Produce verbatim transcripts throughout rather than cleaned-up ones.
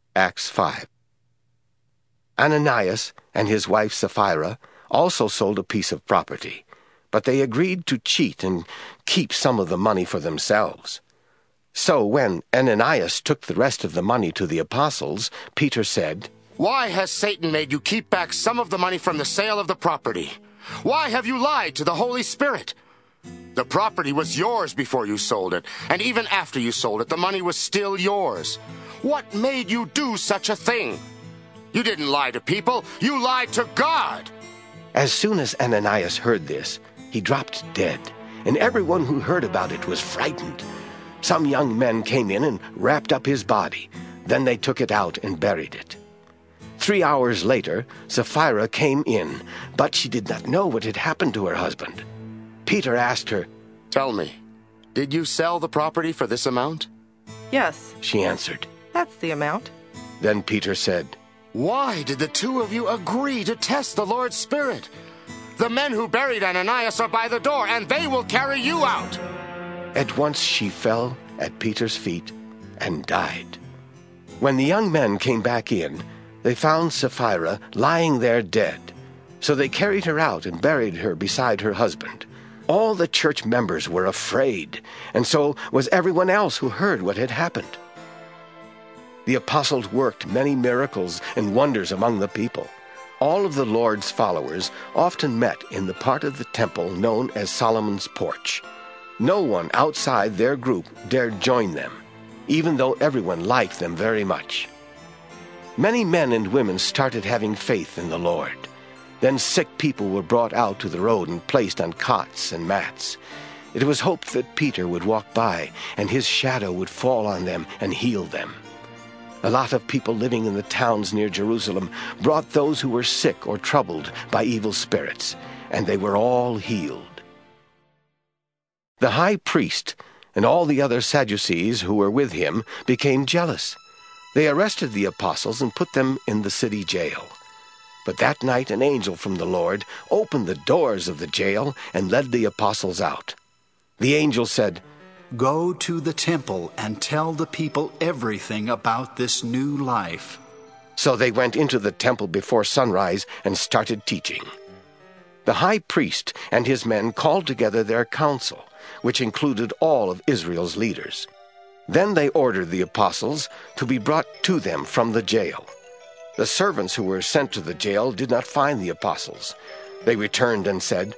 Acts five. Ananias and his wife Sapphira also sold a piece of property, but they agreed to cheat and keep some of the money for themselves. So when Ananias took the rest of the money to the apostles, Peter said, "Why has Satan made you keep back some of the money from the sale of the property? Why have you lied to the Holy Spirit? The property was yours before you sold it, and even after you sold it, the money was still yours. What made you do such a thing? You didn't lie to people, you lied to God." As soon as Ananias heard this, he dropped dead, and everyone who heard about it was frightened. Some young men came in and wrapped up his body. Then they took it out and buried it. Three hours later, Sapphira came in, but she did not know what had happened to her husband. Peter asked her, "Tell me, did you sell the property for this amount?" "Yes," she answered. "that's the amount." Then Peter said, "Why did the two of you agree to test the Lord's Spirit? The men who buried Ananias are by the door, and they will carry you out." At once she fell at Peter's feet and died. When the young men came back in, they found Sapphira lying there dead. So they carried her out and buried her beside her husband. All the church members were afraid, and so was everyone else who heard what had happened. The apostles worked many miracles and wonders among the people. All of the Lord's followers often met in the part of the temple known as Solomon's Porch. No one outside their group dared join them, even though everyone liked them very much. Many men and women started having faith in the Lord. Then sick people were brought out to the road and placed on cots and mats. It was hoped that Peter would walk by and his shadow would fall on them and heal them. A lot of people living in the towns near Jerusalem brought those who were sick or troubled by evil spirits, and they were all healed. The high priest and all the other Sadducees who were with him became jealous. They arrested the apostles and put them in the city jail. But that night an angel from the Lord opened the doors of the jail and led the apostles out. The angel said, "Go to the temple and tell the people everything about this new life." So they went into the temple before sunrise and started teaching. The high priest and his men called together their council, which included all of Israel's leaders. Then they ordered the apostles to be brought to them from the jail. The servants who were sent to the jail did not find the apostles. They returned and said,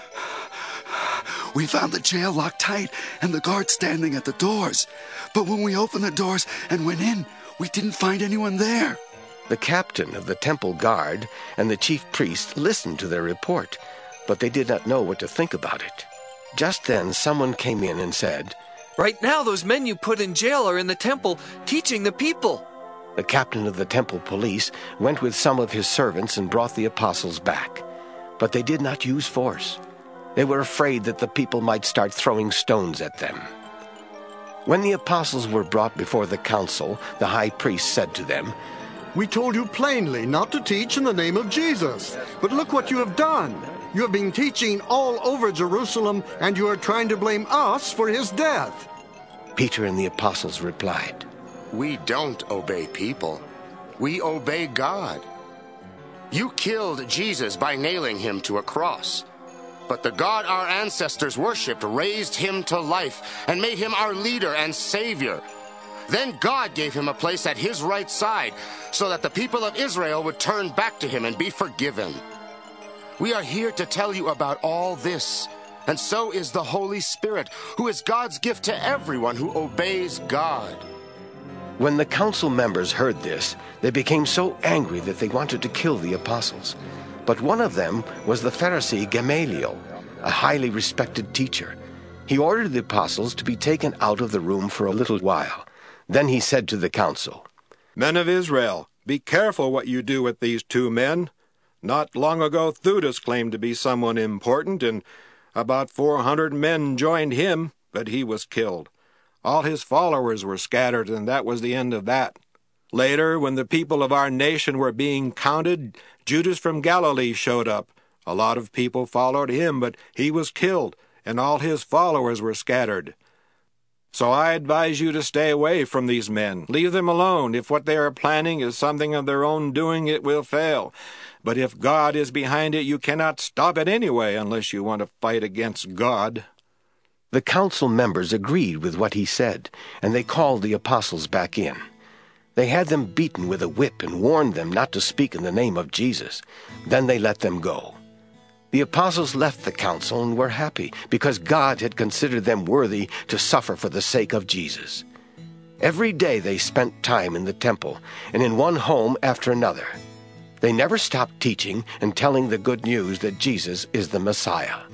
"We found the jail locked tight and the guards standing at the doors. But when we opened the doors and went in, we didn't find anyone there." The captain of the temple guard and the chief priest listened to their report, but they did not know what to think about it. Just then someone came in and said, "Right now those men you put in jail are in the temple teaching the people." The captain of the temple police went with some of his servants and brought the apostles back. But they did not use force. They were afraid that the people might start throwing stones at them. When the apostles were brought before the council, the high priest said to them, "We told you plainly not to teach in the name of Jesus. But look what you have done. You have been teaching all over Jerusalem, and you are trying to blame us for his death." Peter and the apostles replied, "We don't obey people. We obey God. You killed Jesus by nailing him to a cross. But the God our ancestors worshipped raised him to life and made him our leader and savior. Then God gave him a place at his right side so that the people of Israel would turn back to him and be forgiven. We are here to tell you about all this, and so is the Holy Spirit, who is God's gift to everyone who obeys God." When the council members heard this, they became so angry that they wanted to kill the apostles. But one of them was the Pharisee Gamaliel, a highly respected teacher. He ordered the apostles to be taken out of the room for a little while. Then he said to the council, "Men of Israel, be careful what you do with these two men. Not long ago Theudas claimed to be someone important, and about four hundred men joined him, but he was killed. All his followers were scattered, and that was the end of that. Later, when the people of our nation were being counted, Judas from Galilee showed up. A lot of people followed him, but he was killed, and all his followers were scattered. So I advise you to stay away from these men. Leave them alone. If what they are planning is something of their own doing, it will fail. But if God is behind it, you cannot stop it anyway unless you want to fight against God." The council members agreed with what he said, and they called the apostles back in. They had them beaten with a whip and warned them not to speak in the name of Jesus. Then they let them go. The apostles left the council and were happy because God had considered them worthy to suffer for the sake of Jesus. Every day they spent time in the temple and in one home after another. They never stopped teaching and telling the good news that Jesus is the Messiah.